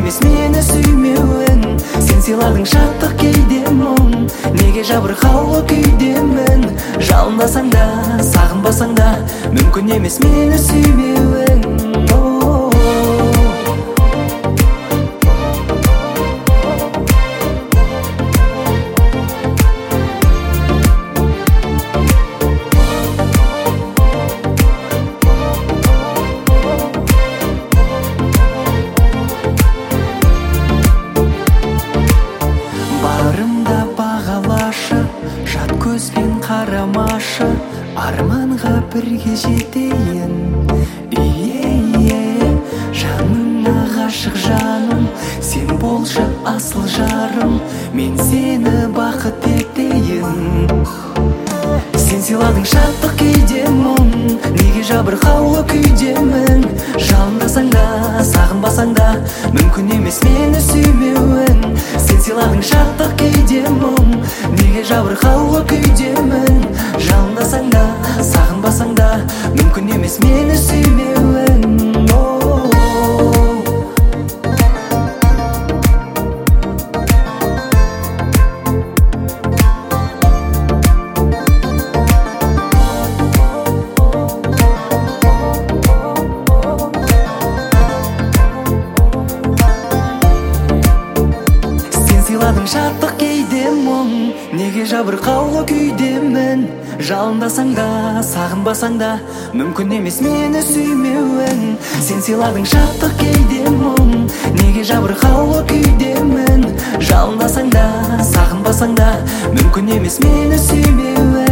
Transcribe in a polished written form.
емес мені сүймеуің. Сен сыйладың шаттық кейде мұң, неге жабырқаулы күйдемін. Жалындасаң да, сағынбасаң да, мүмкін емес мені сүймеуің. Барымда бағалашы, жат көзбен қарамашы, арманға бірге жетейін. Жаныңа ғашық жаным, сен болшы асыл жарым, мен сені бақыт етейін. Сен сыйладың шаттық кейде мұң, неге жабырқаулы күйдемін. Жалындасаң да, сағынбасаң да, мүмкін емес мені сүймеуің. Сен сыйладың шаттық кейде мұң, неге жабырқаулы күйдемін. Жалындасаң да, сағынбасаң да, мүмкін емес мені сүймеуің. Сыйладың шаттық кейде мұң, неге жабырқаулы күйдемін. Жалындасаң да, сағынбасаң да, мүмкін емес мені сүймеуің. Сен сыйладың шаттық кейде мұң, неге жабырқаулы күйдемін. Жалындасаң да, сағынбасаң да, мүмкін емес мені сүймеуің.